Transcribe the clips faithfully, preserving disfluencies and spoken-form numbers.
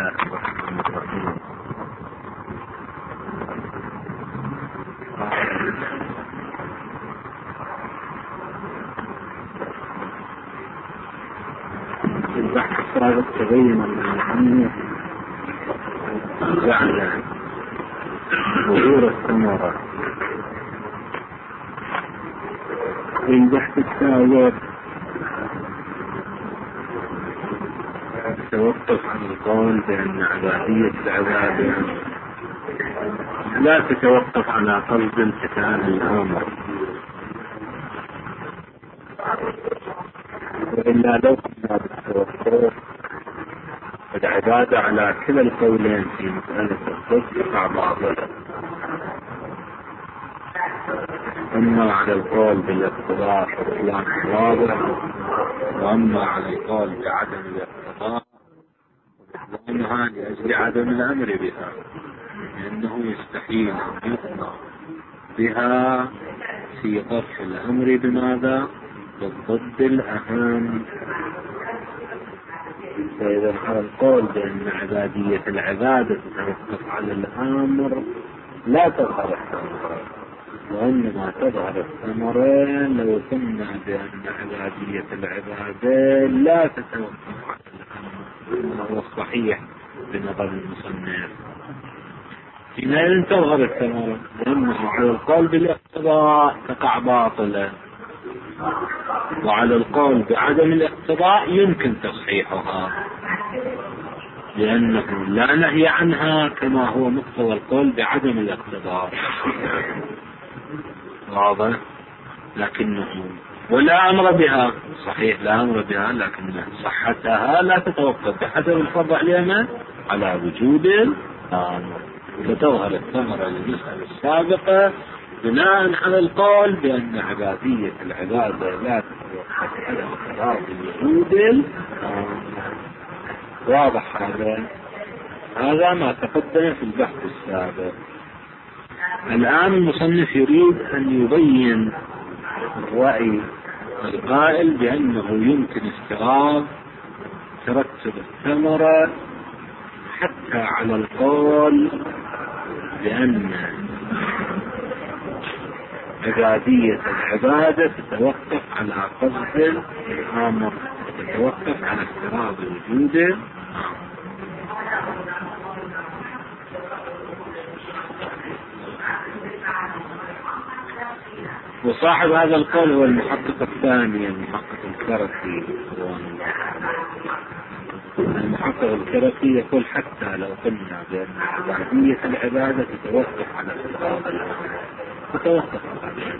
الله الرحمن الرحيم. في البحث السابق تبين أن الأهمية جعل ظهور الثمرة في البحث السابق توقف عن القول بأن عبادية العبادة لا تتوقف على قصد امتثال الأمر، وإلا لو كنا بالتوقف العبادة على كلا القولين في مسألة الصدق تقع باطلة، أما على القول بالاقتضاء إطلاق واضح، وأما على القول بعدم الاقتضاء وإطلاقها لأجل عدم الأمر بها، لأنه يستحيل أن يقضى بها في قصف الأمر بماذا؟ بالضد الأهم. فإذا على القول بأن عبادية العبادة تتوقف على الأمر لا تظهر الثمرة، وإنما تظهر الثمرة لو قلنا بأن عبادية العبادة لا تتوقف على الأمر، وهو الصحيح بنظر المصنف. حينئذ تظهر الثمرة، لأنه على القول بالاقتضاء تقع باطلة، وعلى القول بعدم الاقتضاء يمكن تصحيحها، لأنه لا نهي عنها كما هو مقتضى القول بعدم الاقتضاء، واضح؟ لكنه ولا أمر بها، صحيح لا أمر بها، لكن صحتها لا تتوقف بحسب الفرض عليها على وجود الأمر. فتظهر الثمرة للمسألة السابقة بناء على القول بأن عبادية العبادة لا تتوقف على اقتضاء وجود الأمر. واضح هذا؟ هذا ما تقدم في البحث السابق. الآن المصنف يريد أن يبين الرأي القائل بأنه يمكن استغراق ترتب الثمرة حتى على القول بأن عبادية العبادة تتوقف على قصد الأمر، تتوقف على افتراض وجود. وصاحب هذا القول هو المحقق الثاني، المحقق الكرخي. المحقق الكرخي يقول حتى لو قلنا بأن عبادية العبادة تتوقف على افتراض الأمر، تتوقف على،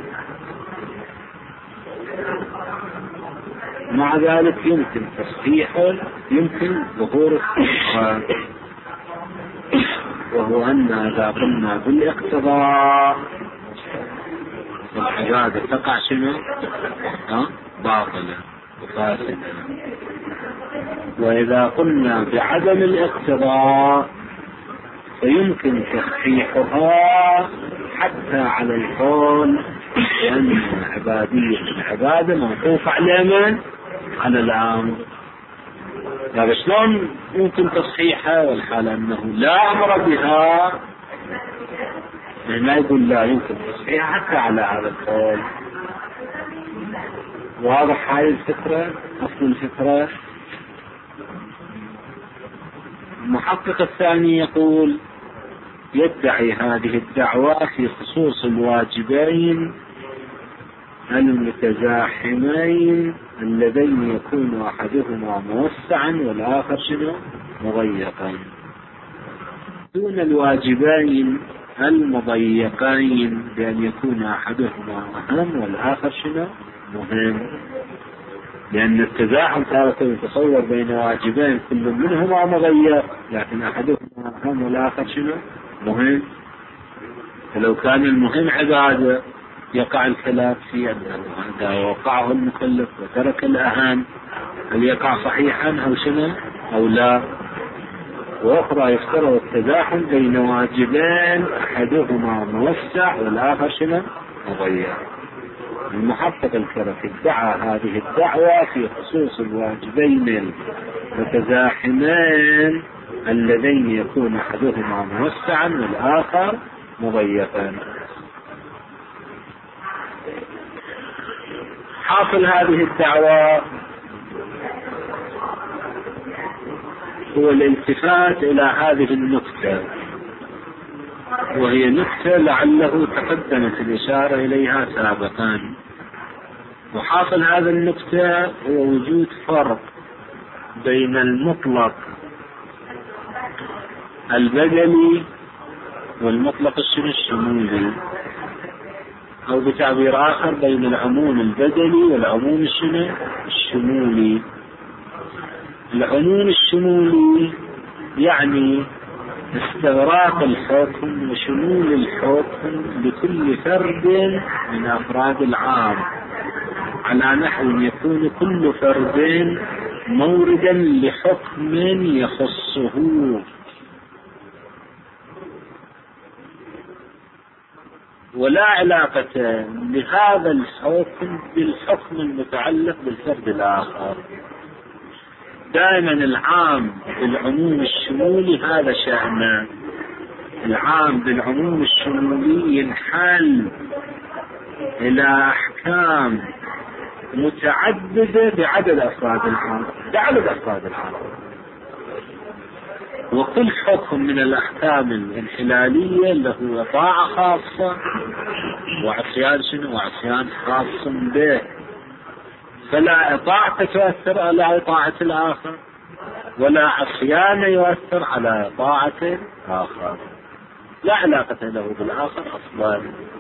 مع ذلك يمكن تصحيحه، يمكن ظهور الثمرة، وهو أن إذا قلنا بالاقتضاء العبادة تقع شنو؟ باطلة وفاسدة، وإذا قلنا بعدم الاقتضاء فيمكن تصحيحها حتى على القول لأن عبادية العبادة موقوفة على من؟ على الأمر. يعني شلون يمكن تصحيحها والحالة أنه لا أمر بها؟ ما يقول لا يمكن تصحيحها حتى على هذا القول. واضح هاي الفكرة؟ أصل الفكرة. المحقق الثاني يقول يدعي هذه الدعوة في خصوص الواجبين المتزاحمين اللذين يكون أحدهما موسعا والآخر شنو؟ مضيقا، دون الواجبين المضيقين بأن يكون أحدهما أهم والآخر شنو؟ مهم، لأن التزاحم تارة يتصور بين واجبين كل منهما مضيق لكن أحدهما أهم والآخر شنو؟ مهم. فلو كان المهم عبادة يقع الخلاف في أنه إذا وقعه المكلف وترك الأهم هل يقع صحيحا أو شنو أو لا. وأخرى يفترض التزاحم بين واجبين أحدهما موسع والآخر شنو؟ مضيق. المحقق الكرخي ادعى هذه الدعوة في خصوص الواجبين المتزاحمين اللذين يكون أحدهما موسعا والآخر مضيقا. حاصل هذه الدعوة هو الالتفات إلى هذه النكتة، وهي نكتة لعله تقدمت الإشارة إليها سابقا. وحاصل هذا النكتة هو وجود فرق بين المطلق البدني والمطلق الشمولي، أو بتعبير آخر بين العموم البدني والعموم الشمولي. العموم الشمولي يعني استغراق الحكم وشمول الحكم لكل فرد من أفراد العام، على نحو يكون كل فرد موردا لحكم يخصه، ولا علاقة لهذا الحكم بالحكم المتعلق بالفرد الآخر. دائما العام بالعموم الشمولي هذا شأنه، العام بالعموم الشمولي ينحل إلى أحكام متعددة بعدد أفراد العام، بعدد أفراد العام، وكل حكم من الأحكام الانحلالية له طاعة خاصة وعصيان شنو وعصيان خاص به، فلا طاعة تؤثر على طاعة الآخر ولا عصيان يؤثر على طاعة الآخر، لا علاقة له بالآخر أصلا.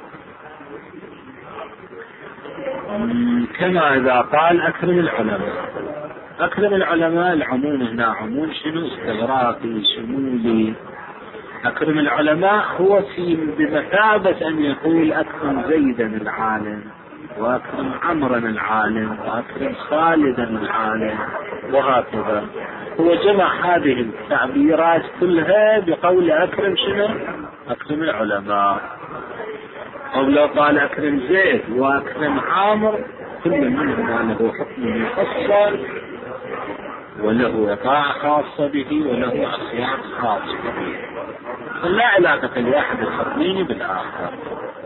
كما إذا قال أكرم العلماء، أكرم العلماء العموم هنا عموم شنو استغراقي شمولي. أكرم العلماء هو في بمثابة أن يقول أكرم زيدا العالم، وأكرم عمرا العالم، وأكرم خالدا العالم، وهكذا. هو جمع هذه التعبيرات كلها بقول أكرم شنو أكرم العلماء. أو لو قال أكرم زيد وأكرم عامر، كل منهم له حكم مفصل وله طاعة خاصة به وله عصيان خاصة به، فلا علاقة لأحد الحكمين بالآخر.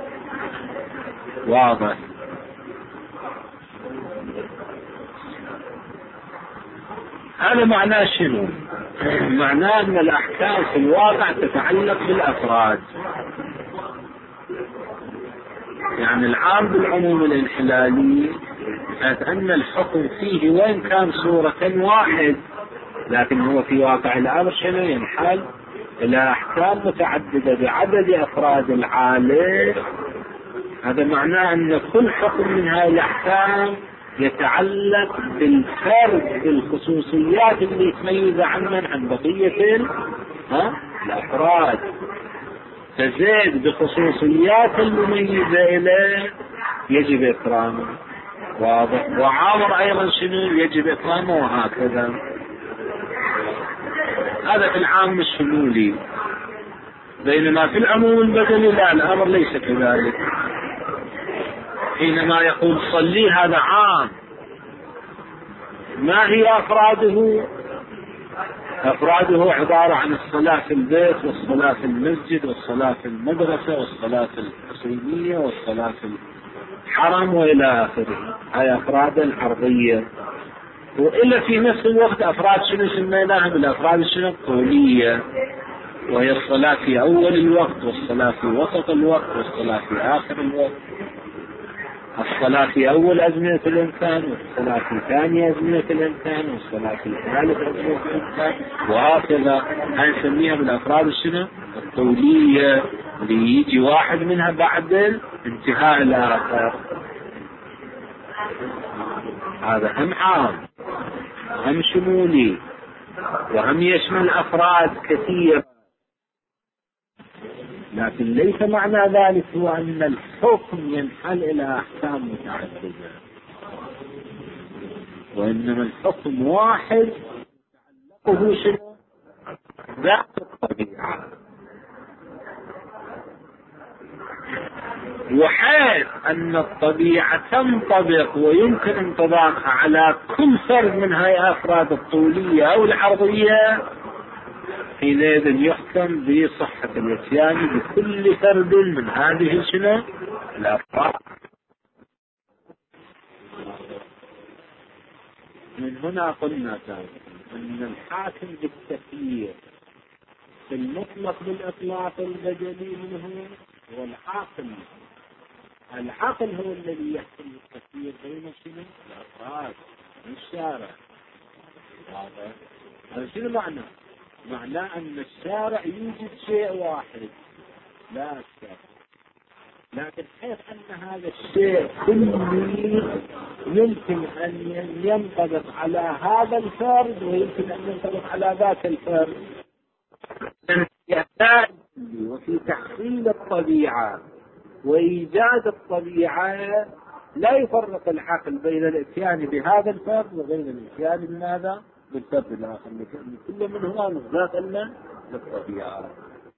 واضح؟ هذا معناه شنو؟ معناه أن الأحكام في الواقع تتعلق بالأفراد، يعني العام بالعموم الانحلالي حيث أن الحكم فيه وإن كان صورة واحد، لكن هو في واقع الأمر شنو ينحل إلى أحكام متعددة بعدد أفراد العالم. هذا معناه أن كل حكم من هذه الأحكام يتعلق بالفرد بالخصوصيات اللي تميز عنه عن بقية الأفراد، فزيد بخصوصيات المميزة إليه يجب إكرامه، واضح؟ وعامر أيضا شنو يجب إكرامه، وهكذا. هذا في العام الشمولي، بينما في العموم البدني لا، الأمر ليس كذلك. حينما يقول صلي هذا عام، ما هي أفراده؟ أفراده عبارة عن الصلاة في البيت والصلاة في المسجد والصلاة في المدرسة والصلاة في الحسينية والصلاة في الحرم وإلى آخره، هاي أفراد العرضية. وإلا في نفس الوقت أفراد شنو سميناها بالأفراد شنو الطولية، وهي الصلاة في أول الوقت والصلاة في وسط الوقت والصلاة في آخر الوقت، الصلاة في أول أزمنة الإنسان والصلاة في ثاني أزمنة الإنسان والصلاة في ثالث أزمنة الإنسان، وهكذا. هاي نسميها بالأفراد الشنو الطولية، اللي يجي واحد منها بعد انتهاء الآخر. هذا هم عام هم شمولي وهم يشمل أفراد كثير، لكن ليس معنى ذلك هو أن الحكم ينحل إلى أحكام متعددة، وإنما الحكم واحد تعلقه شنو ذات الطبيعة، وحيث أن الطبيعة تنطبق ويمكن انطباقها على كل فرد من هاي أفراد الطولية أو العرضية، حينئذ يحكم بصحة الاتيان بكل فرد من هذه شنو الأفراد. من هنا قلنا أن الحاكم بالتخيير في المطلق بالإطلاق البدني منه هو العاقل. العقل هو الذي يحكم بالتخيير بين شنو الأفراد من الشارع. هذا هذا شنو معنى؟ معناه أن الشارع يوجد شيء واحد لا الشارع، لكن حيث أن هذا الشيء كله يمكن أن ينطبق على هذا الفرد ويمكن أن ينطبق على ذاك الفرد. وفي تحصيل الطبيعة وإيجاد الطبيعة لا يفرق العقل بين الاتيان بهذا الفرد وبين الاتيان بماذا؟ بالفرد الآخر، كل منهما مصداق لنا للطبيعة.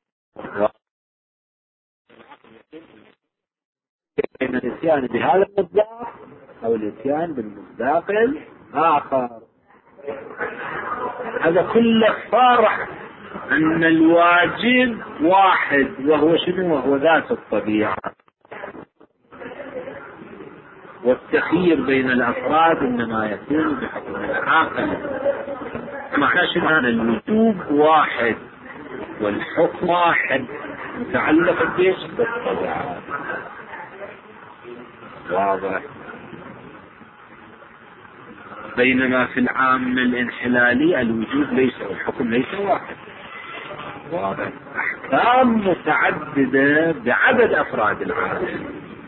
بين الاتيان بهذا المصداق أو الاتيان بالمصداق الآخر. هذا كله فرع أن الواجب واحد وهو شنو؟ وهو ذات الطبيعة. والتخيير بين الأفراد إنما يكون بحكم العاقل. معناه شنو؟ الوجوب واحد والحكم واحد متعلق بإيش؟ بالطبيعة. واضح. بينما في العام الانحلالي الوجود ليس والحكم ليس واحد. واضح. أحكام متعددة بعدد أفراد العالم.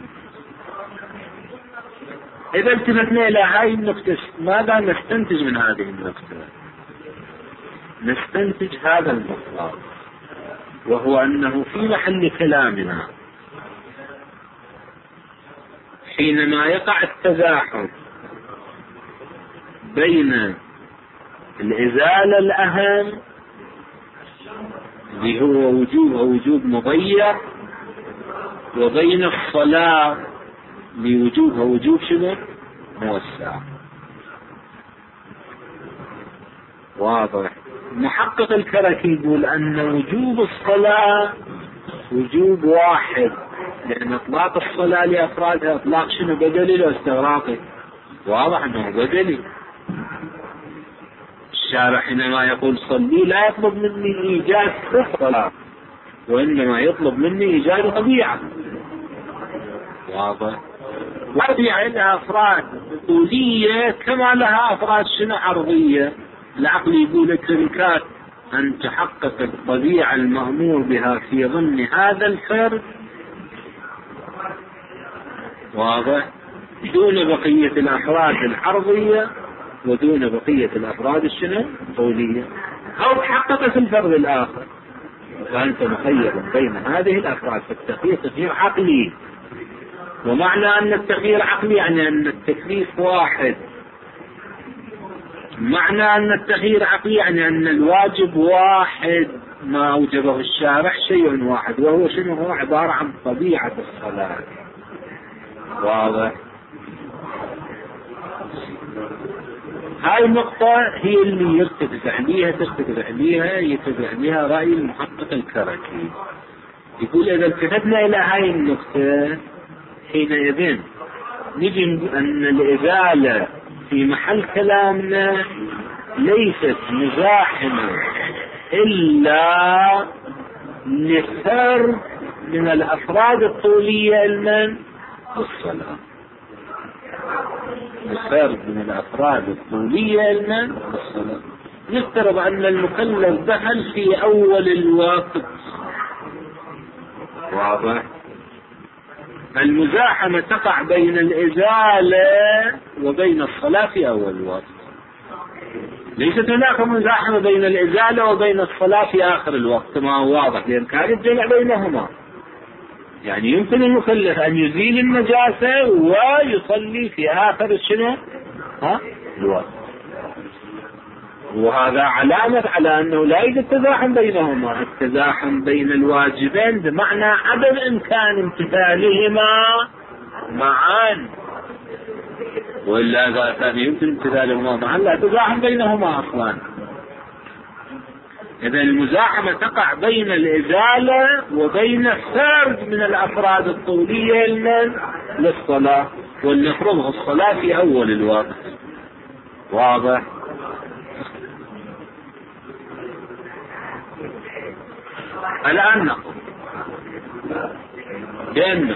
إذا التفتنا إلى هاي النقطة ماذا نستنتج من هذه النقطة؟ نستنتج هذا المطلب، وهو أنه في محل كلامنا حينما يقع التزاحم بين الإزالة الأهم اللي هو وجوب ووجوب مضيع وبين الصلاة لوجوب ووجوب شنو موسع. واضح. محقق الكركي يقول أن وجوب الصلاة وجوب واحد، لأن إطلاق الصلاة لأفرادها إطلاق شنو بدلي أو استغراقي. واضح أنه بدلي. الشارع حينما يقول صلي لا يطلب مني إيجاد الصلاة وإنما يطلب مني إيجاد طبيعة. واضح. والطبيعة لها أفراد طولية كما لها أفراد شنو عرضية. العقل يقول لك تركات أن تحقق الطبيعة المأمور بها في ضمن هذا الفرد. واضح. دون بقية الأفراد العرضية ودون بقية الأفراد الشنو الطولية، أو تحققت الفرد الآخر فأنت مخير بين هذه الأفراد. فالتخيير تخيير عقلي. ومعنى أن التخيير عقلي يعني أن التكليف واحد. معنى أن التخيير عقلي يعني أن الواجب واحد ما أوجبه الشارع شيء واحد، وهو شنو؟ هو عبارة عن طبيعة الصلاة. واضح. هاي النقطة هي اللي يرتفع عليها ترتفع عليها يرتفع عليها رأي المحقق الكركي. يقول إذا التفتنا إلى هاي النقطة حينئذ نجي أن الإزالة في محل كلامنا ليست مزاحمة إلا لفرد من الأفراد الطولية المن الصلاة. لفرد من الأفراد الطولية المن الصلاة. نفترض أن المكلف دخل في أول الوقت. واضح. المزاحمة تقع بين الإزالة وبين الصلاة في أول الوقت. ليست هناك مزاحمة بين الإزالة وبين الصلاة في آخر الوقت كما هو واضح، لأن كان الجمع بينهما. يعني يمكن المكلف أن يزيل النجاسة ويصلي في آخر الشنو ها الوقت، وهذا علامة على أنه لا يوجد تزاحم بينهما. التزاحم بين الواجبين بمعنى عدم إمكان امتثالهما معا، وإلا إذا كان يمكن امتثالهما معا لا تزاحم بينهما أصلا. إذا المزاحمة تقع بين الإزالة وبين فرد من الأفراد الطولية للصلاة، ولنفرضه الصلاة في أول الوقت. واضح؟ الآن نقول بأن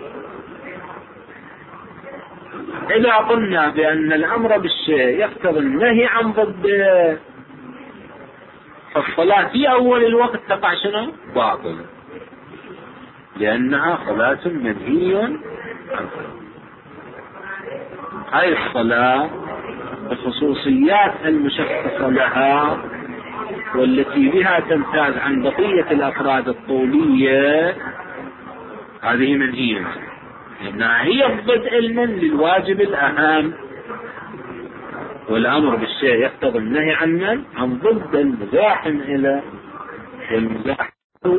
إذا قلنا بأن الأمر بالشيء يقتضي النهي عن ضده، فالصلاة في أول الوقت تقع شنو؟ باطل، لأنها صلاة منهي عنها. هاي الصلاة بخصوصيات المشخصة لها والتي بها تمتاز عن بقية الأفراد الطولية، هذه منهية لأنها هي البدء المن للواجب الأهم، والأمر بالشيء يقتضي النهي عن من؟ عن ضد المزاحم إلى والمزاحم.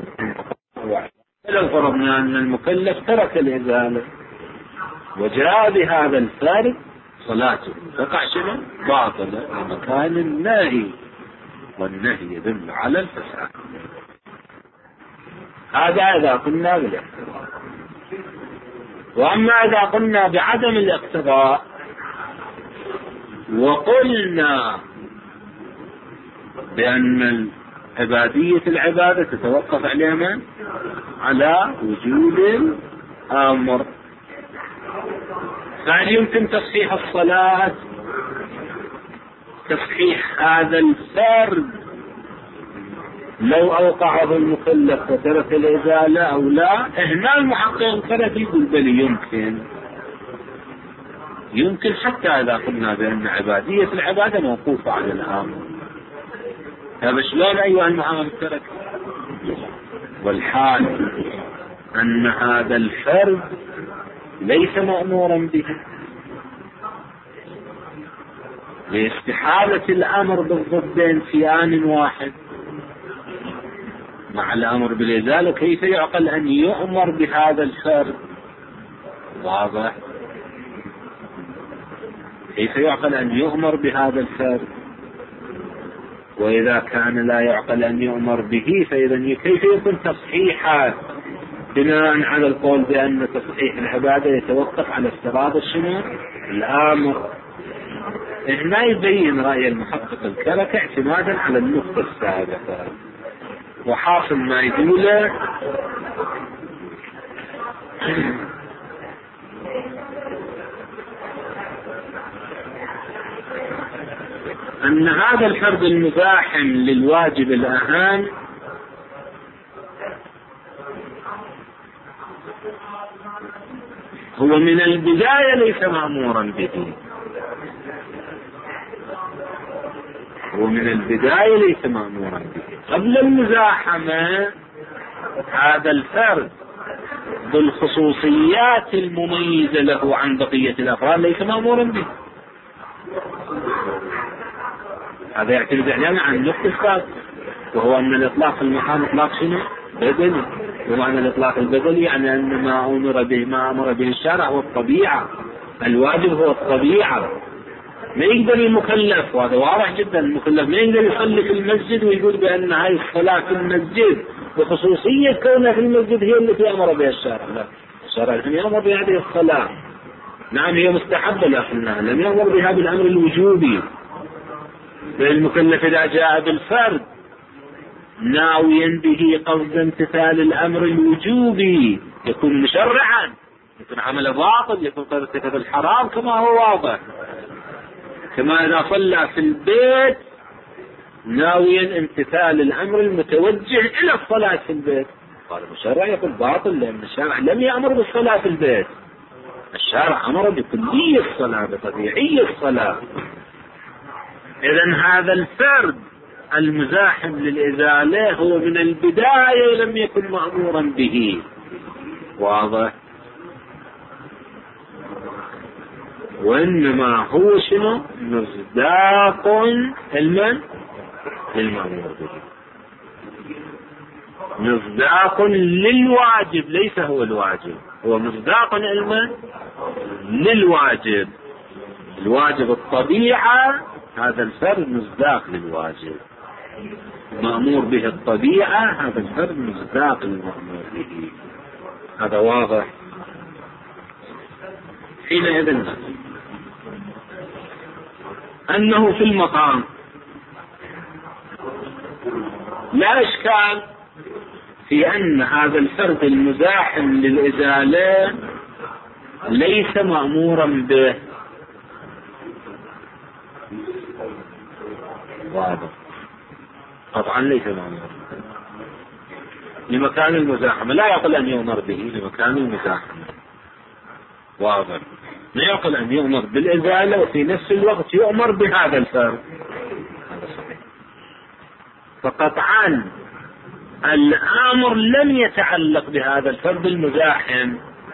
لو فرضنا أن المكلف ترك الإزالة وجاء بهذا الفارق، صلاته تقع شنو؟ باطلة لمكان النهي، والنهي يدل على الفساد. هذا إذا قلنا بالاقتضاء. وأما إذا قلنا بعدم الاقتضاء وقلنا بأن عبادية العبادة تتوقف عليها من؟ على وجود الأمر، فهل يمكن تصحيح الصلاة تصحيح هذا الفرد لو أوقعه المكلف وترك الإزالة أو لا؟ هنا المحقق كانت يقول بل يمكن يمكن حتى إذا قلنا بأن عبادية العبادة موقوفة على الأمر. هذا شلون أيها المحقق ترك؟ والحال أن هذا الفرد ليس مأمورا به، لاستحالة الأمر بالضدين في آن واحد مع الأمر بالإزالة. كيف يعقل أن يؤمر بهذا الفرد؟ واضح؟ كيف يعقل أن يؤمر بهذا الفرد؟ وإذا كان لا يعقل أن يؤمر به، فإذا كيف يكون تصحيحا بناء على القول بأن تصحيح العبادة يتوقف على افتراض الشنو؟ الأمر. هنا يبين رأي المحقق الكرك اعتمادا على النقطة السابقة، وحاصل ما يقوله أن هذا الفرد المزاحم للواجب الأهم هو من البداية ليس مأمورا به، هو من البداية ليس مأمورا به. قبل المزاحمة هذا الفرد بالخصوصيات المميزة له عن بقية الأفراد ليس مأمورا به. هذا يعتمد علينا عن النقطة السابقة، وهو أن الإطلاق المحال إطلاق شنو؟ بدلي. ومعنى الإطلاق البدلي يعني أن ما أمر به ما أمر به الشارع هو الطبيعة، الواجب هو الطبيعة. ما يقدر المكلف، وهذا واضح جدا، المكلف ما يقدر يصلي في المسجد ويقول بأن هاي الصلاة في المسجد وخصوصية كونها في المسجد هي التي أمر بها الشارع. لا، الشارع لم يأمر بهذه الصلاة. نعم هي مستحبة لكنها لم يأمر بها بالأمر الوجوبي. المكلف إذا جاء بالفرد ناويا به قصد امتثال الأمر الوجوبي يكون مشرعا، يكون عمل باطل، يكون قد ارتكب الحرام كما هو واضح. كما إذا صلى في البيت ناويا امتثال الأمر المتوجه إلى الصلاة في البيت، قال المشرع يقول باطل، لأن الشارع لم يأمر بالصلاة في البيت، الشارع أمر بكلية الصلاة بطبيعية الصلاة. إذن هذا الفرد المزاحم للإزالة هو من البداية لم يكن مأمورا به. واضح؟ وإنما هو شنو؟ مصداق المن للمأمور به، مصداق للواجب، ليس هو الواجب، هو مصداق المن للواجب. الواجب الطبيعة، هذا الفرد مصداق للواجب. مأمور به الطبيعة، هذا الفرد مصداق المأمور به. هذا واضح. حينئذ نقول أنه في المقام لا إشكال في أن هذا الفرد المزاحم للإزالة ليس مأمورا به. واضح. طبعا ليس مأمورا لمكان المزاحمة، لا يعقل أن يؤمر به لمكان المزاحمة. واضح. لا يعقل أن يؤمر بالإزالة وفي نفس الوقت يؤمر بهذا الفرد. هذا صحيح. فقطعا الأمر لم يتعلق بهذا الفرد المزاحم،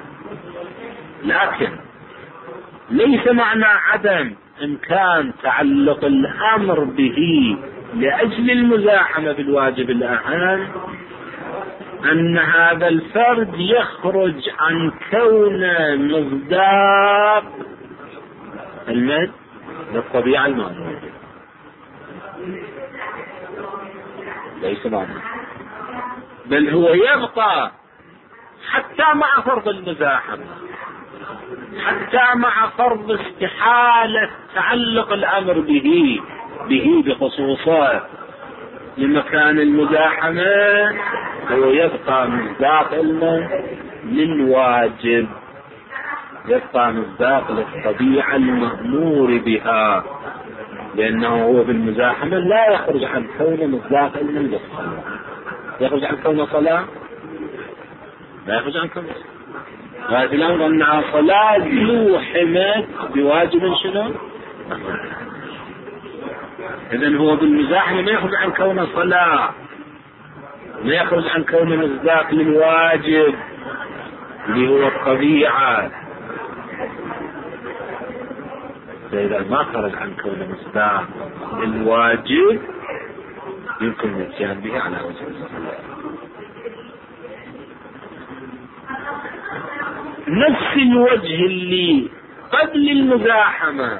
لكن ليس معنى عدم إمكان تعلق الأمر به لأجل المزاحمة بالواجب الأهم أن هذا الفرد يخرج عن كونه مصداق المد للطبيعة المأمورة. ليس معنى، بل هو يبقى حتى مع فرض المزاحمة، حتى مع فرض استحالة تعلق الأمر به به بخصوصه لمكان المزاحمة، هو يبقى مصداق للواجب، يبقى مصداق للطبيعة المأمور بها، لأنه هو بالمزاحمة لا يخرج عن كونه مصداق للصلاة. يخرج عن كونه صلاة؟ لا يخرج عن كونه صلاة. هذه الأمر أنها صلاة زوحمت بواجب شنو؟ إذن هو بالمزاحمة ما يخرج عن كونه صلاة، ما يخرج عن كونه مصداق للواجب اللي هو الطبيعة. فإذا ما خرج عن كونه مصداق للواجب يمكن الاتيان به على وجه الصلاة. نفس الوجه اللي قبل المزاحمة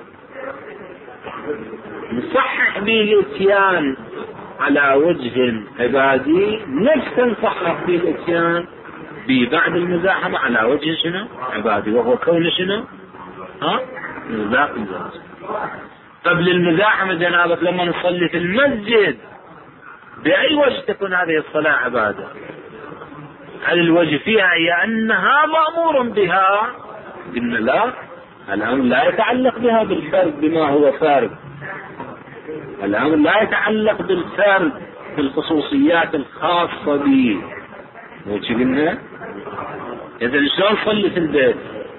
نصحح به الاتيان على وجه عبادي، نفس نصحح به الاتيان بعد المزاحمة على وجه شنو؟ عبادي، وهو كون شنو؟ ها؟ مصداق الواجب. قبل المزاحمة جنابك لما نصلي في المسجد بأي وجه تكون هذه الصلاة عبادة؟ هل الوجه فيها هي أنها مأمور بها؟ قلنا لا، الأمر لا يتعلق بها بالفرد بما هو فرد، الأمر لا يتعلق بالفرد بالخصوصيات الخاصة به. وش قلنا؟ إذا شلون صلي في البيت؟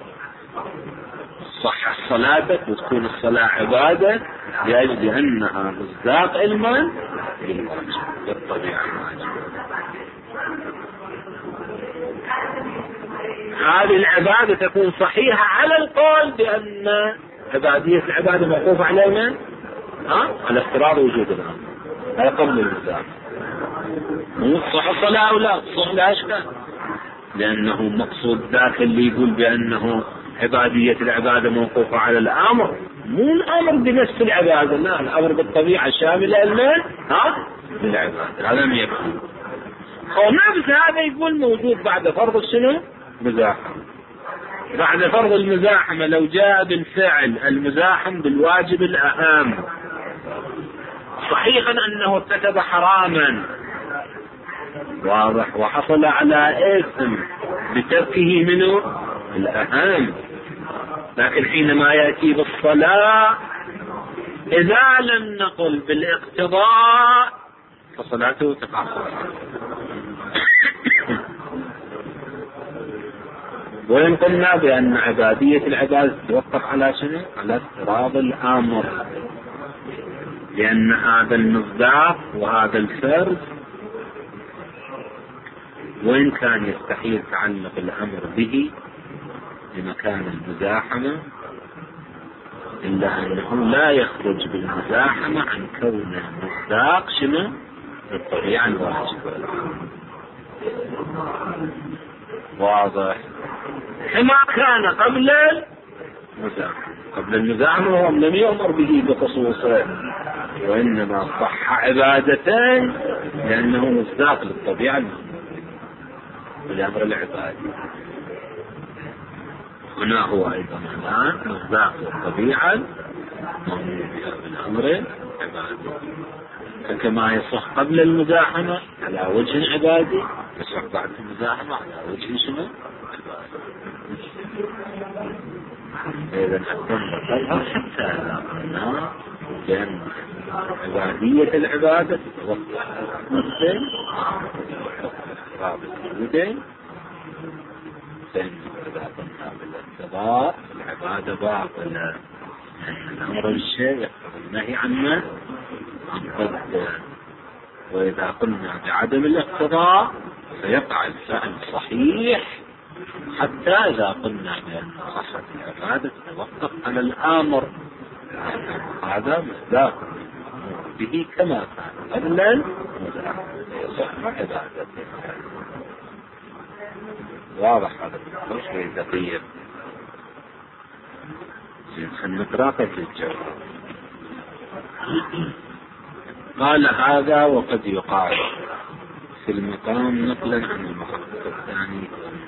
صحح صلاتك وتكون الصلاة عبادة لأجل أنها مصداق علما بالواجب بالطبيعة الواجب. هذه العبادة تكون صحيحة على القول بأن عبادية العبادة موقوفة على من؟ ها؟ على افتراض وجود الأمر. هذا قبل المزاحمة. مو صح الصلاة أو لا؟ صح لا أشكال، لأنه مقصود ذاك اللي يقول بأنه عبادية العبادة موقوفة على الأمر، مو الأمر بنفس العبادة، لا، الأمر بالطبيعة شاملة لمن؟ ها؟ للعبادة. هذا ما يكفي. ونفس هذا يقول موجود بعد فرض شنو؟ مزاحمة. بعد فرض المزاحمة لو جاء بالفعل المزاحم بالواجب الأهم صحيحا أنه ارتكب حراما واضح وحصل على إثم بتركه منه الأهم، لكن حينما يأتي بالصلاة إذا لم نقل بالاقتضاء فصلاته تقع. وإن قلنا بأن عبادية العبادة تتوقف على شنو؟ على اضطراب الأمر، لأن هذا المصداق وهذا الفرد وإن كان يستحيل تعلق الأمر به بمكان المزاحمة إلا أنه لا يخرج بالمزاحمة عن كونه مصداق شنو؟ الطبيعة الواجبة. واضح؟ كما كان قبل المزاحمة. قبل المزاحمة هو لم يؤمر به بخصوصه، وإنما صح عبادتين لأنه مصداق للطبيعة بالأمر العبادي. هنا هو أيضا الآن مصداق للطبيعة بالأمر العبادي، فكما يصح قبل المزاحمة على وجه عبادي يصح بعد المزاحمة على وجه شنو؟ إذا حتى نتذكر حتى إذا قلنا بأن عبادية العبادة تتوقف على رابط الوجودين، فإن إذا قلنا بالاقتضاء العبادة باطلة، الأمر بالشيء يقتضي النهي عنه، وإذا قلنا بعدم الاقتضاء فيقع الفعل صحيح حتى إذا قلنا بأن صحة العبادة تتوقف على الآمر، هذا مصداق به كما كان قبل المزاحمة يصح عبادته. واضح هذا شيء دقيق. خلينا نقرأ في الجواب. قال هذا وقد يقال في المقام نقلا عن المحقق الثاني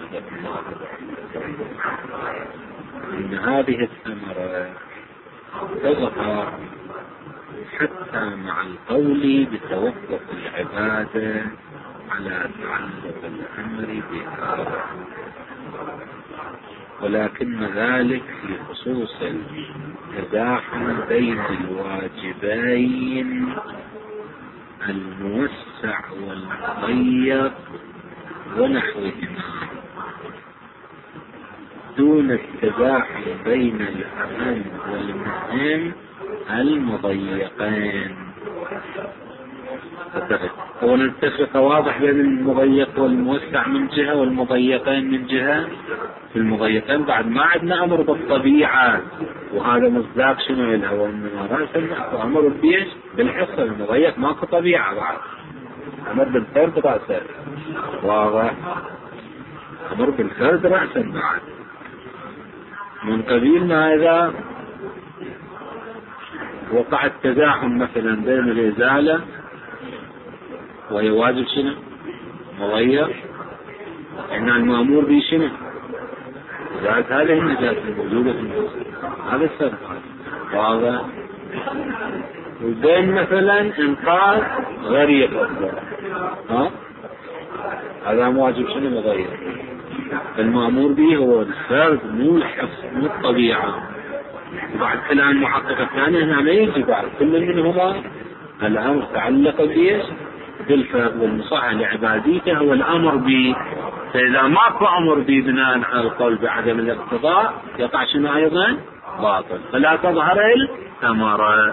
إن هذه الثمرة تظهر حتى مع القول بتوقف العبادة على تعلق الأمر بها، ولكن ذلك في خصوص التزاحم بين الواجبين الموسع والمضيق ونحوهما، دون التزاحم بين الأهم والمهم المضيقين. ونتفق واضح بين المضيق والموسع من جهة والمضيقين من جهة. في المضيقين بعد ما عندنا أمر بالطبيعة، وهذا مصداق شنو له؟ وإنما رأسا أمر بيش بالحصة. المضيق ماكو طبيعة بعد، أمر بالفرد رأسا، واضح، أمر بالفرد رأسا بعد. من قبيل ما إذا وقع التزاحم مثلا بين الإزالة وهي واجب شنو؟ مضيق، إن المأمور به شنو؟ إزالة هذه النجاسة الموجودة في النص، هذا الفرق. واضح. وبين مثلا إنقاذ غريق، ها هذا واجب شنو؟ مضيق. المأمور به هو الفرد مو الحفظ مو الطبيعة. وبعد كلام المحقق الثاني هنا ما يجي بعد كل منهما الأمر تعلق بإيش؟ بالفرد، والمصحح لعباديته هو الأمر به. فإذا ماكو أمر به بناء على القول بعدم الاقتضاء يقع شنو أيضا؟ باطل، فلا تظهر الثمرة.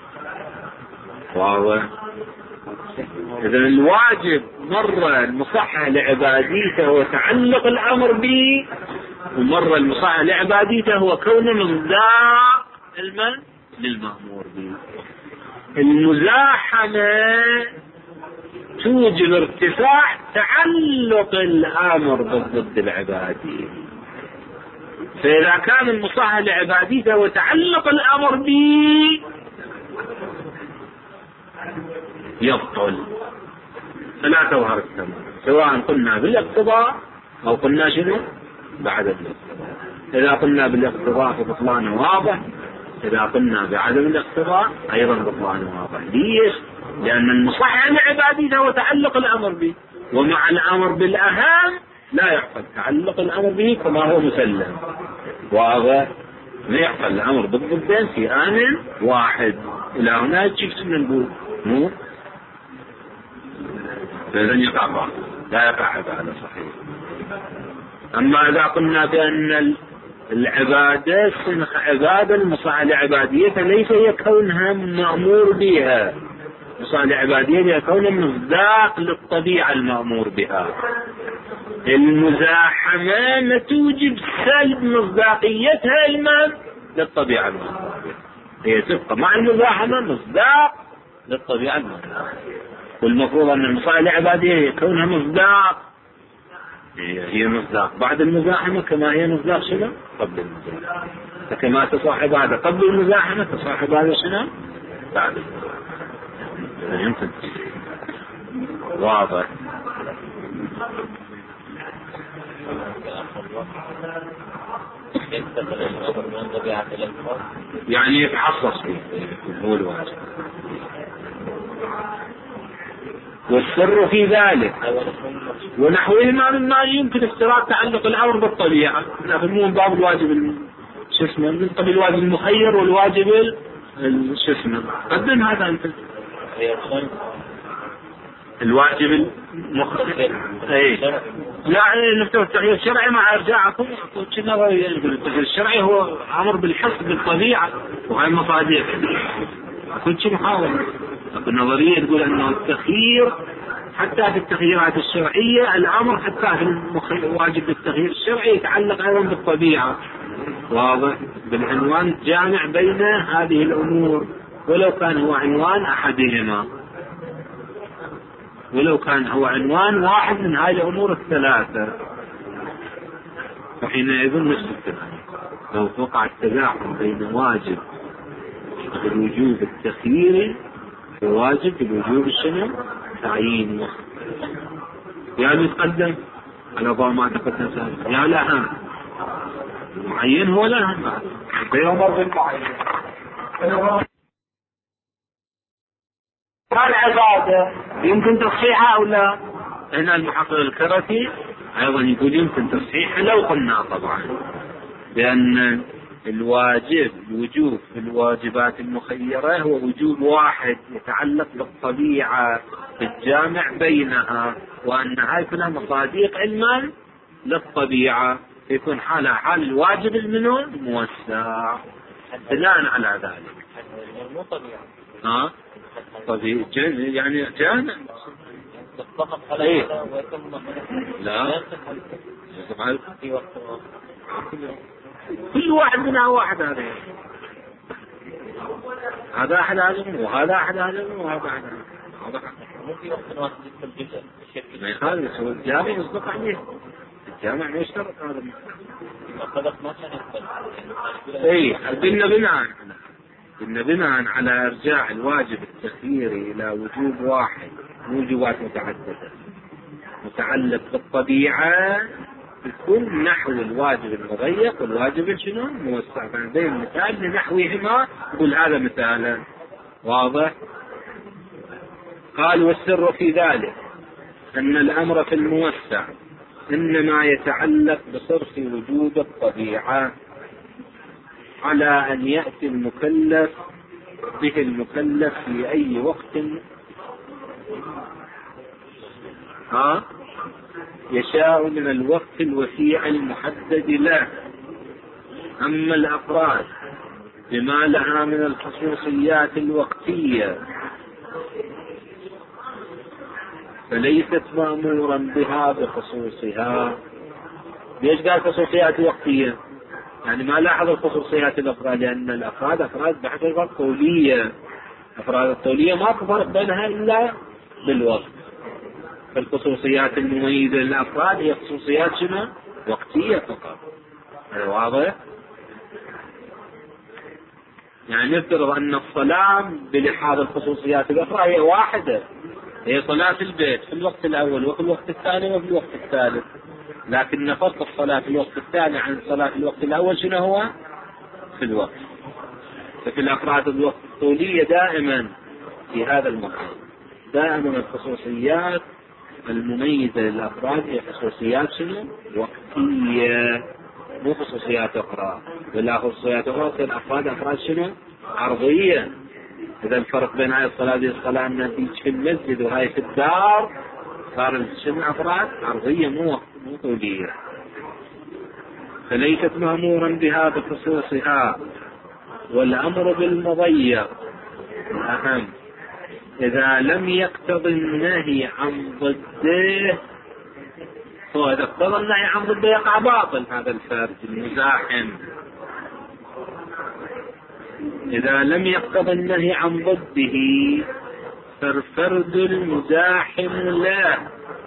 واضح. إذا الواجب مرة المصحح لعباديته هو تعلق الأمر به، ومرة المصحح لعباديته هو كونه مصداق المن للمأمور به. المزاحمة توجب ارتفاع تعلق الأمر بالضد العبادي، فإذا كان المصحح لعباديته هو تعلق الأمر به يبطل، فلا تظهر الثمرة، سواء قلنا بالاقتضاء أو قلنا شنو بعدم الاقتضاء. إذا قلنا بالاقتضاء فبطلانه واضح، إذا قلنا بعدم الاقتضاء أيضا بطلانه واضح. ليش؟ لأن المصحح لعباديته هو تعلق الأمر به، ومع الأمر بالأهم لا يحصل تعلق الأمر به كما هو مسلم. واضح. ما يحصل الأمر بالضدين في آن واحد. إلى هنا كيف نقول مو فإذن يقع باطل، لا يقع عبادة صحيح. أما إذا قلنا بأن العبادة سنخ عبادة المصحح لعبادية ليس هي كونها مأمور بها، مصحح لعبادية هي كونها مصداق للطبيعة المأمور بها. المزاحمة نتوجب سلب مصداقيتها المام للطبيعة المأمور بها، هي تبقى مع المزاحمة مصداق للطبيعة المأمور بها. والمفروض أن المصحح لعبادية هي كونها مصداق، هي مصداق بعد المزاحمة كما هي مصداق شنو قبل المزاحمة. فكما تصاحب هذا قبل المزاحمة تصاحب هذا شنو بعد المزاحمة. يمكن واضح. يعني يتحصص فيه هو الواجب. والسر في ذلك ونحوهما مما يمكن افتراض تعلق الأمر بالطبيعة، نفهمون باب الواجب شو اسمه من قبل الواجب المخير والواجب شو اسمه قدم هذا أنت الواجب المخير. اي لا نفترض التغيير الشرعي مع ارجاعكم كنا يقول التغيير الشرعي هو امر بالحس بالطبيعه وهي مصادر كل شيء محاولة. النظريه تقول انه التخيير حتى في التغييرات الشرعيه الامر حتى في الواجب بالتغيير الشرعي يتعلق ايضا بالطبيعه. واضح بالعنوان جامع بين هذه الامور ولو كان هو عنوان احدهما ولو كان هو عنوان واحد من هذه الأمور الثلاثة. فحينئذ نفس الكلام لو وقع التزاحم بين واجب الوجوب التخييري وواجب الوجوب الشنو تعييني يعني يتقدم على ضوء ما تقدم سابقا يا لا هم معين هو لا هم بيومر بالمعين العبادة يمكن تصحيحها أو لا. هنا المحقق الكرتي أيضا يقول يمكن تصحيحها لو قلنا طبعا لأن الواجب الوجوب في الواجبات المخيرة هو وجوب واحد يتعلق بالطبيعة الجامع بينها وأن هاي كلها مصادق علما للطبيعة يكون حالها حال الواجب المنو الموسع بناء على ذلك. ها طبيعي يعني جامع ايه لا كل واحد منها واحد هذا هذا احد هذا وهذا احد هذا وهذا احد هذا مو في وقت واحد الجزء ما يخالف هو الجامع يصدق عليه الجامع ما يشترط هذا ما كان اي قلنا بناء قلنا بناء على ارجاع الواجب التخييري الى وجوب واحد وجوبات متعدده متعلق بالطبيعه يكون نحو الواجب المضيق والواجب شنو موسع. بين مثال لنحوهما يقول هذا مثالا واضح. قال والسر في ذلك ان الامر في الموسع انما يتعلق بصرف وجود الطبيعه على ان ياتي المكلف به المكلف في اي وقت ها يشاء من الوقت الوسيع المحدد له. أما الأفراد بما لها من الخصوصيات الوقتية فليست مأمورا بها بخصوصها. ليش قال خصوصيات وقتية؟ يعني ما لاحظ الخصوصيات الأفراد لأن الأفراد أفراد بحسب الطولية. أفراد الطولية ما تفرق بينها إلا بالوقت. الخصوصيات المميزة للأفراد هي خصوصيات شنو؟ وقتية فقط. هذا واضح؟ يعني نفترض أن الصلاة بلحاظ الخصوصيات الأخرى هي واحدة هي صلاة البيت في الوقت الأول وفي الوقت الثاني وفي الوقت الثالث لكن فرق الصلاة في الوقت الثاني عن صلاة الوقت الأول شنو هو؟ في الوقت. ففي الأفراد الوقت الطولية دائما في هذا المكان دائما الخصوصيات المميزة للأفراد هي خصوصيات شنو؟ وقتية مو خصوصيات أخرى. ولا خصوصيات أخرى في الأفراد أفراد شنو؟ عرضية. إذا الفرق بين هاي الصلاة دي الصلاة أنها تيجي في المسجد وهاي في الدار صار شنو أفراد عرضية مو مو طولية. فليست مأمورا بها بخصوصها. والأمر بالمضيق الأهم إذا لم يقتضي النهي عن ضده. فإذا اقتضى النهي عن ضده يقع باطل هذا الفرد المزاحم. إذا لم يقتضي النهي عن ضده فالفرد المزاحم له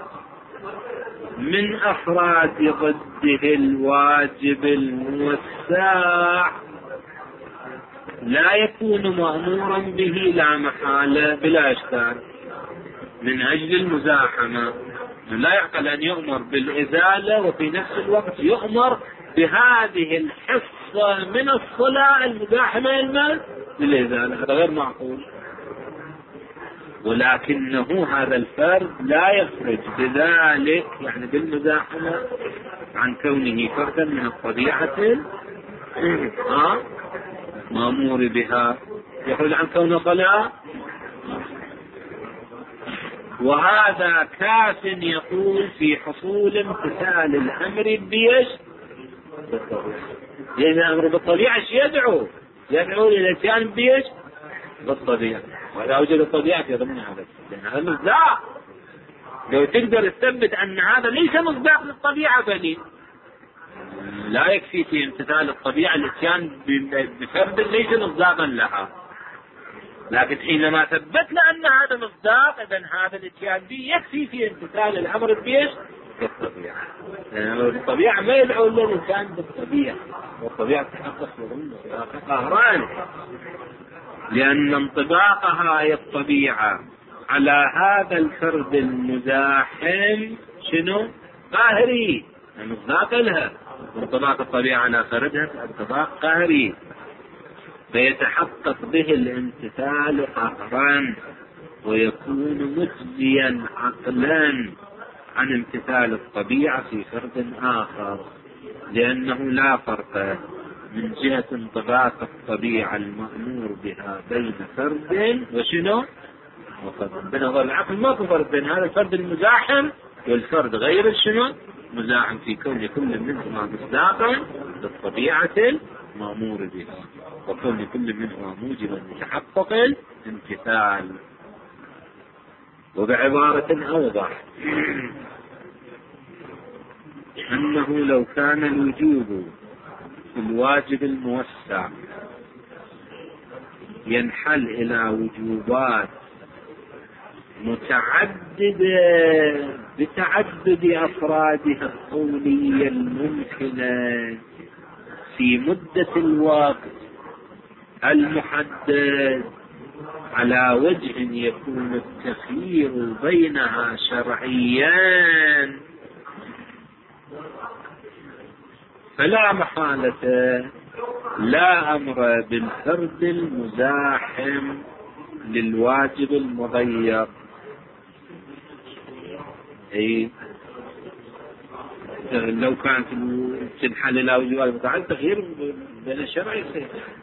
من أفراد ضده الواجب الموسع لا يكون مأمورا به لا محالة بلا إشكال من أجل المزاحمة. لا يعقل أن يؤمر بالإزالة وفي نفس الوقت يؤمر بهذه الحصة من الصلاة المزاحمة المال بالإزالة، هذا غير معقول. ولكنه هذا الفرد لا يخرج بذلك يعني بالمزاحمة عن كونه فردا من الطبيعة مأمور بها، يخرج عن كونه صلاة. وهذا كاف يقول في حصول امتثال الأمر بيش لأن الأمر بالطبيعة يدعو يدعو إلى الاتيان بيش بالطبيعة، ولا وجد الطبيعة في ضمن هذا لأن هذا مصداق. لو تقدر تثبت أن هذا ليس مصداق للطبيعة بل لا يكفي في امتثال الطبيعة الاتيان بفرد ليس مصداقا لها، لكن حينما ثبتنا أن هذا مصداق إذن هذا الاتيان به يكفي في امتثال الأمر بيش بالطبيعة. يعني الطبيعة ما يدعو إلا الإنسان بالطبيعة، والطبيعة تحقق ضمن قهران، لأن انطباقها هي الطبيعة على هذا الفرد المزاحم شنو؟ قاهري، مصداق لها. انطباق الطبيعة على فردها انطباق قاهري، فيتحقق به الامتثال قهرا ويكون مجزيا عقلا عن امتثال الطبيعة في فرد آخر، لأنه لا فرق من جهة انطباق الطبيعة المأمور بها بين فرد وشنو وفرد. بنظر العقل ما في فرق بين هذا الفرد المزاحم والفرد غير الشنو مزاحم في كون كل منهما مصداقا للطبيعة المأمور بها، وكون كل منهما موجبا لتحقق الامتثال. وبعبارة أوضح أنه لو كان الوجوب في الواجب الموسع ينحل إلى وجوبات متعددة بتعدد أفرادها القولية الممكنة في مدة الوقت المحدد على وجه يكون التخيير بينها شرعيا، فلا محالة لا أمر بالفرد المزاحم للواجب المضيق. أي لو كانت تنحل إلى وجوبات متعددة تغيير بين الشرع يصير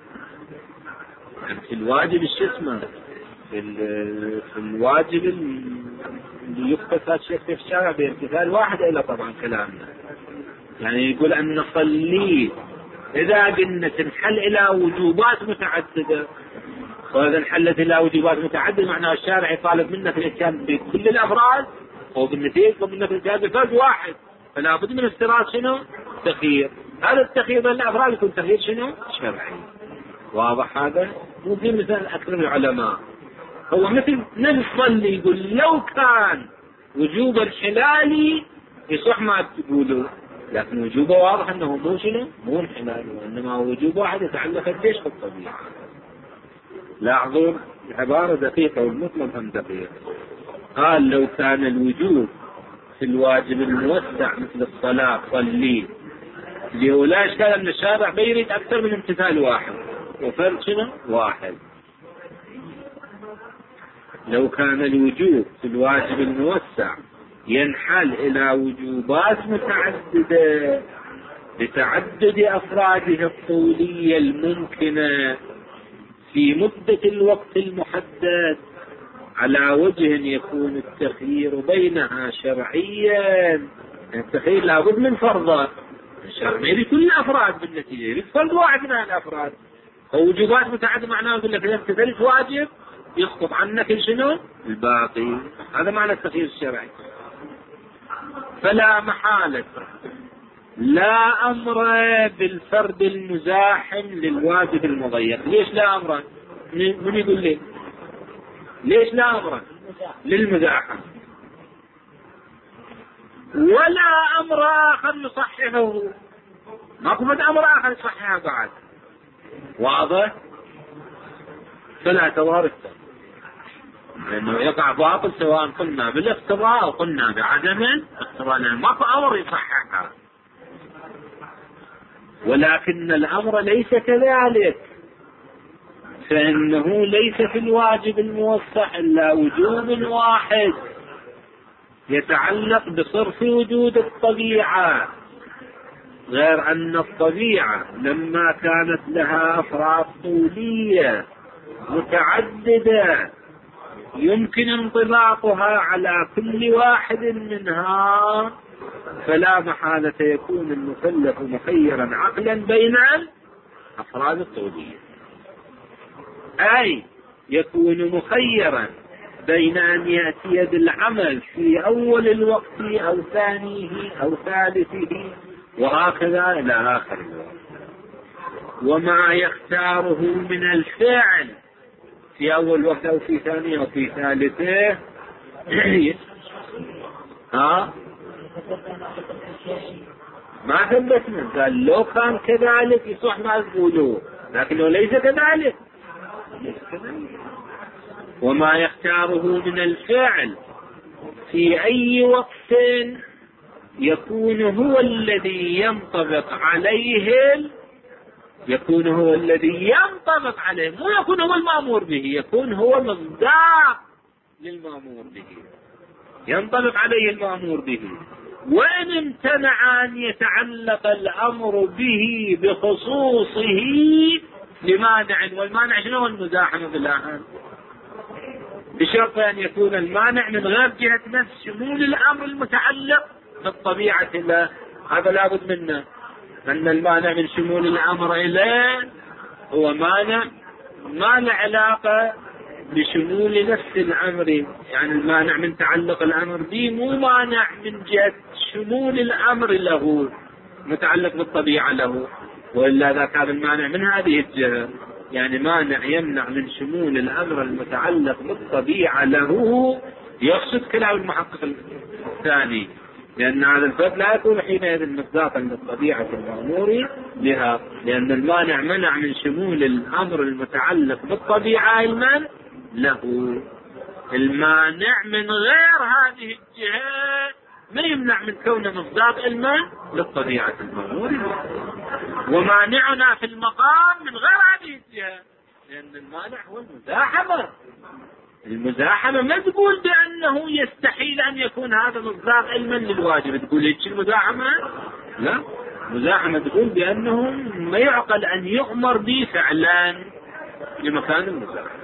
في الواجب الشسمة في, في الواجب اللي يقتص الشيخ في الشارع بامتثال واحد إلا طبعا كلامنا يعني يقول أن نصلي إذا قلنا تنحل إلى وجوبات متعددة، وإذا انحلت إلى وجوبات متعددة معناه الشارع يطالب منك الاتيان بكل الأفراد وبالنتيجة منك الاتيان بفرد واحد، فلا بد من استراط شنو؟ تخيير. هذا التخيير بين الأفراد يكون تخيير شنو؟ شرعي. واضح هذا؟ مو في مثال أكثر العلماء هو مثل نصلي يقول لو كان وجوب الحلال يصح ما تقولوا، لكن وجوبه واضح أنه مو شنو؟ مو الحلال، وإنما هو وجوب واحد يتعلق الجيش بالطبيعة. لاحظوا العبارة دقيقة والمطلب هم دقيق. قال لو كان الوجوب في الواجب الموسع مثل الصلاة صلي اللي هو لا إشكال أن الشارع بيريد أكثر من امتثال واحد وفرد شنو؟ واحد. لو كان الوجوب في الواجب الموسع ينحل إلى وجوبات متعددة بتعدد أفراده الطولية الممكنة في مدة الوقت المحدد على وجه يكون التخيير بينها شرعيا. التخيير لابد من فرضه، الشرع ما يريد كل الأفراد بالنتيجة، يريد فرد واحد من الأفراد. ووجوبات متعددة معناه يقول لك إذا امتثلت واجب يسقط عنك شنو؟ الباقي. هذا معنى التخيير الشرعي. فلا محالة لا أمر بالفرد المزاحم للواجب المضيق. ليش لا أمر؟ من يقول لي ليش لا أمر للمزاحم؟ ولا أمر آخر يصححه، ما كنت أمر آخر يصححه بعد. واضح؟ فلا تظهر التمييز، لأنه يقع باطل سواء قلنا بالاقتضاء أو قلنا بعدم الاقتضاء، لأن ما في أمر يصححها. ولكن الأمر ليس كذلك، فإنه ليس في الواجب الموضح إلا وجوب واحد يتعلق بصرف وجود الطبيعة، غير أن الطبيعة لما كانت لها أفراد طولية متعددة يمكن انطباقها على كل واحد منها، فلا محالة يكون المكلف مخيرا عقلا بين الأفراد الطولية، أي يكون مخيرا بين أن يأتي بالعمل في أول الوقت أو ثانيه أو ثالثه وهكذا إلى آخر الوقت، وما يختاره من الفعل في أول وقت أو في ثانيه أو في ثالثه ها ما ثبتنا، قال لو كان كذلك يصح ما تقولوه، لكنه ليس كذلك. وما يختاره من الفعل في أي وقت يكون هو الذي ينطبق عليه يكون هو الذي ينطبق عليه، مو يكون هو المأمور به، يكون هو مصداق للمأمور به، ينطبق عليه المأمور به. وإن امتنع أن يتعلق الأمر به بخصوصه لمانع، والمانع شنو؟ المزاحمة بالآخر، بشرط أن يكون المانع من غير جهة نفس شمول الأمر المتعلق بالطبيعة له، هذا لابد منه، أن المانع من شمول الأمر إليه هو مانع ما له علاقة بشمول نفس الأمر، يعني المانع من تعلق الأمر به مو مانع من جهة شمول الأمر له متعلق بالطبيعة له، وإلا ذا كان المانع من هذه الجهة، يعني مانع يمنع من شمول الأمر المتعلق بالطبيعة له، يقصد كلام المحقق الثاني، لأن هذا الفرق لا يكون حينئذ مصداقا للطبيعة المأمور بها، لأن المانع منع من شمول الأمر المتعلق بالطبيعة المن له. المانع من غير هذه الجهة ما يمنع من كونه مصداق المن للطبيعة المأمور بها، ومانعنا في المقام من غير هذه الجهة، لأن المانع هو المزاحمة. المزاحمة ما تقول بأنه يستحيل أن يكون هذا مصداق علما للواجب، تقول ايش المزاحمة؟ لا، المزاحمة تقول بأنه ما يعقل أن يؤمر به فعلا لمكان المزاحمة.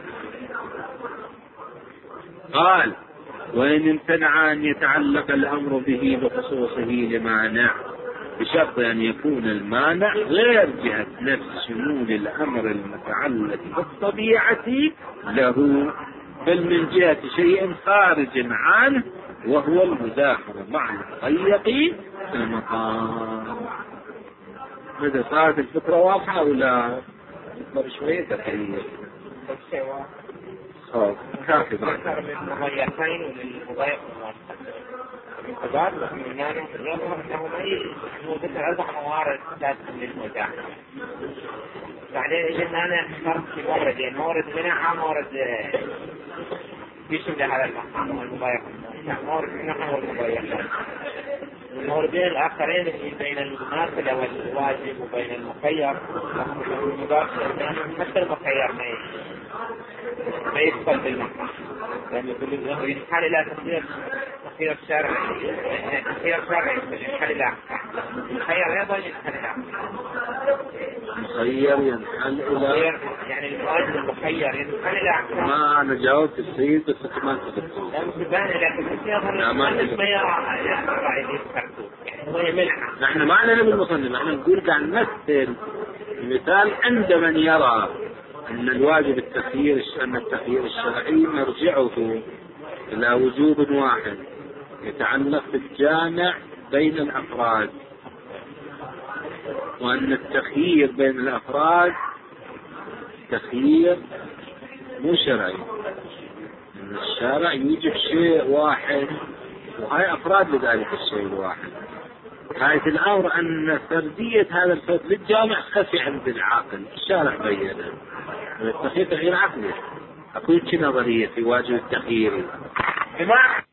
قال وإن امتنع أن يتعلق الأمر به بخصوصه لمانع، بشرط أن يكون المانع غير جهة نفس شمول الأمر المتعلق بالطبيعة له، بل من جهة شيء خارج عنه وهو المزاحمة مع المضيق في المقام. ماذا صارت الفكرة واضحة أو لا؟ نقدر شوية تحرير خلاص كافي بعد المضيقين وللمضيق الموسط من هنا يظهر أنه ما يوجد أربع موارد ثلاثة للمزاحمة. بعدين إجينا أنا اخترت في موردين، مورد منعها مورد يشمل هذا المقام والمضايق، مورد منعها والمضايق. الموردين الآخرين اللي بين المماثلة والواجب وبين المخير حتى المخير ما ما يدخل بالمقام، لأن يقول ينحل إلى تخيير تخيير شرعي، تخيير شرعي ينحل إلى المخير أيضا ينحل إلى مخير ينحل إلى يعني الواجب المخير ينحل إلى ما أنا جاوبت السيد بس كمان تذكرت لا متبان لكن السياق ما يرى هو يمنع. نحن ما لنا بالمصنف، نحن نقول قاعد نمثل مثال عند من يرى أن الواجب التخيير أن التخيير الشرعي مرجعه إلى وجوب واحد يتعلق بالجامع بين الأفراد، وأن التخيير بين الأفراد تخيير مو شرعي، أن الشارع يوجب شيء واحد وهاي أفراد لذلك الشيء الواحد. حيث الأمر أن فردية هذا الفرد للجامع خفي عند العاقل، الشارع بينه التخيير تغيير عقلي. أقول شي نظرية في واجب التخيير. بمعنى